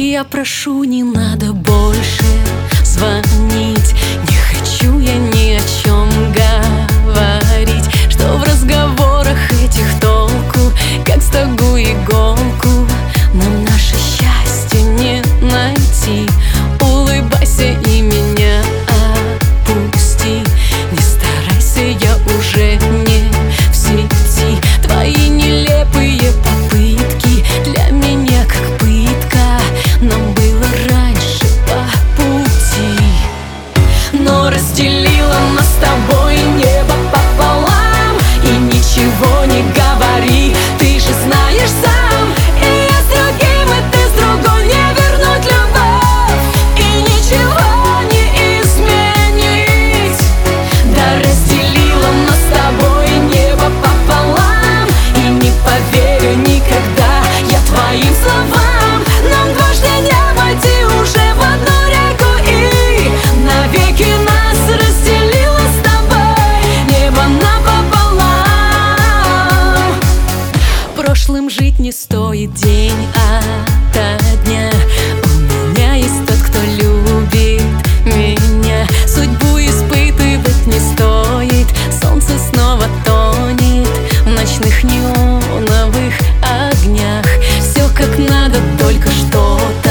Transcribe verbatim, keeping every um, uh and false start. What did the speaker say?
я прошу, не надо больше звонить. Не хочу я ни о чем говорить, что в разговорах этих толку, как стогу иголку. Нам наше счастье не найти. Улыбайся и меня отпусти. Не старайся, я уже не в сети. Твои нелепые попытки для меня как пытка. Нам было раньше по пути, но разделило нас с тобой небо пополам. И ничего не говори, ты же знаешь сам. И я с другим, и ты с другой, не вернуть любовь и ничего не изменить. Да разделило нас с тобой небо пополам. И не поверю никогда я твоим словам. Нам дважды не войти уже в одну реку, и навеки нас разделило с тобой небо напополам. Прошлым жить не стоит день ото дня. У меня есть тот, кто любит меня. Судьбу испытывать не стоит. Солнце снова тонет в ночных неоновых огнях. Все как надо, только что-то